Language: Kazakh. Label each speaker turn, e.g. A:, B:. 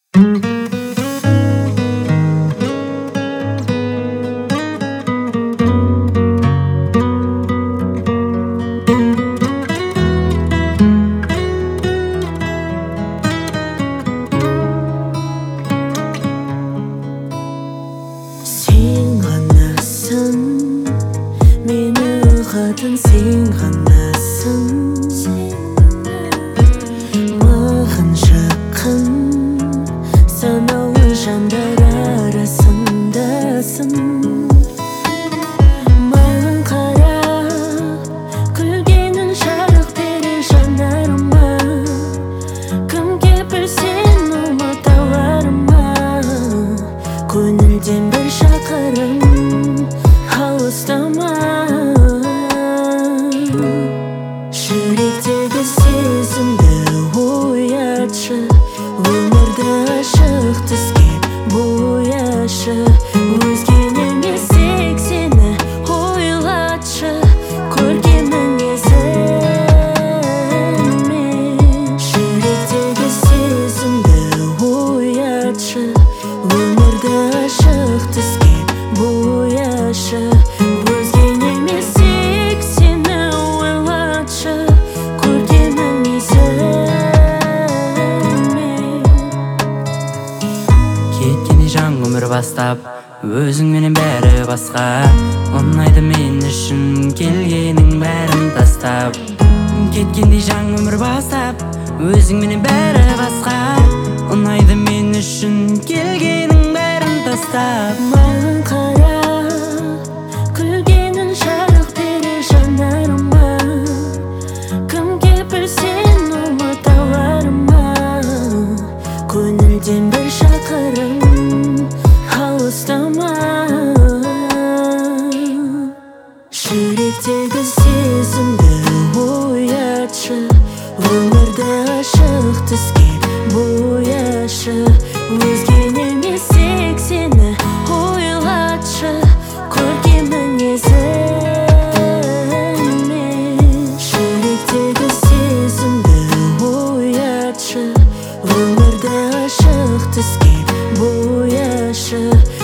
A: Сен ғанасың, мені ұғатын сен ғанасың. Маған жақын, санаулы жандар арасындасың. Маған қарап, күлгенің жарық берер жанарыма. Кімге білсең ұмыталарыма, көңілден бір шақырым алыстама. Жүректегі сезімді оятшы, өмірді ашық түске бояшы. Өзгені емес тек сені ойлатшы, көркемнің есімен. Жүректегі сезімді оятшы, өмірді ашық түске бояшы. Өзгені емес тек сені ойлатшы, көркемнің есімен.
B: Кеткенде жаң өмір бастап, өзіңменен бәрі басқа. Ұнайды мен үшін келгенің бәрін тастап. Кеткенде жаң өмір бастап, өзіңменен бәрі басқа. Ұнайды мен үшін келгенің бәрін тастап.
A: Маған қарап, күлгенің жарық берер жанарыма. Кімге білсең ұмыталарыма, көңілден бір шақырым алыстама. Жүректегі сезімді оятшы, өмірді ашық түске бояшы. Өзгені емес тек сені ойлатшы, көркемнің есімен. Жүректегі сезімді оятшы, өмірді ашық түске бояшы.